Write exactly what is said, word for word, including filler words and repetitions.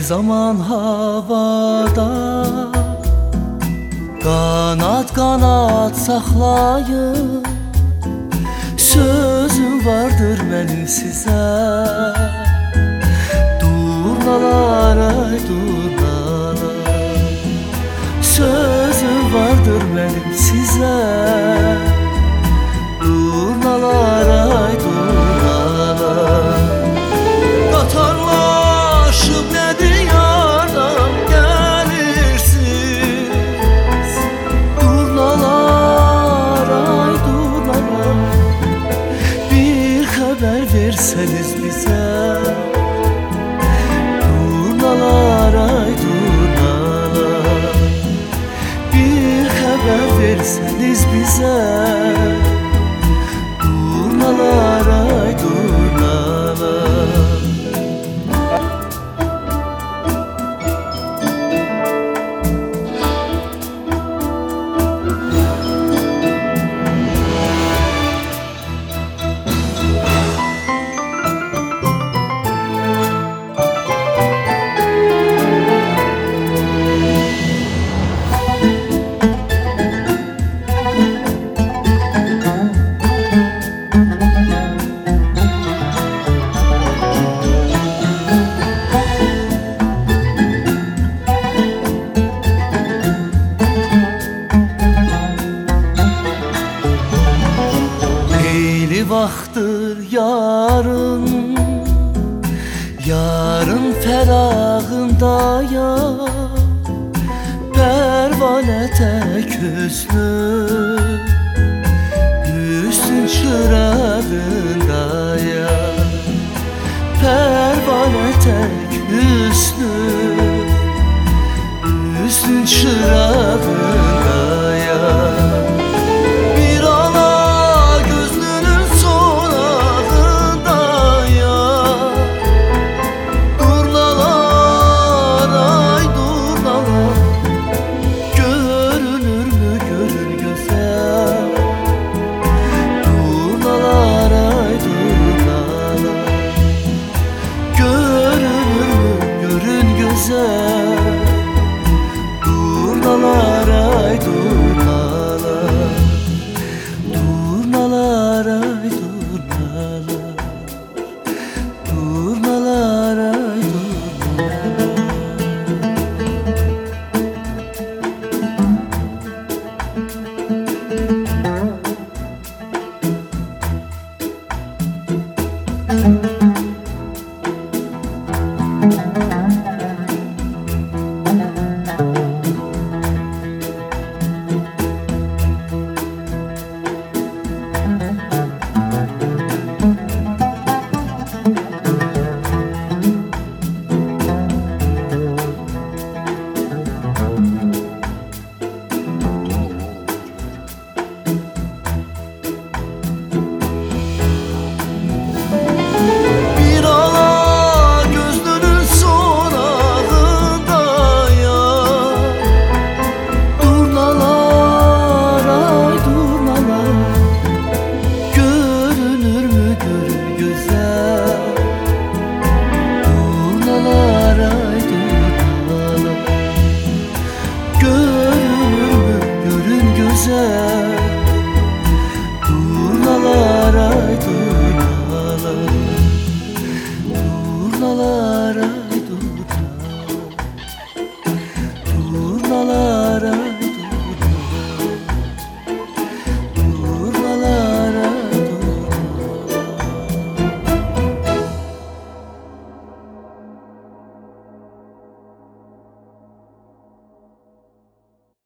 zaman havada kanat kanat saklayın. Sözüm vardır benim size, durnalar ay durnalar. Sözüm vardır benim size, durnalar ay durnalar. Katarlaşıp ne diyardan gelirsiniz, durnalar ay durnalar. Bir haber verseniz bize, durnalar ay durnalar. Bir haber verseniz bize, durnalar ay durnalar. Vaxtır yarın, yarın fərağındaya, pərvanə tək hüsnü, hüsn çırağındaya. Pərvanə tək hüsnü, hüsn çırağındaya.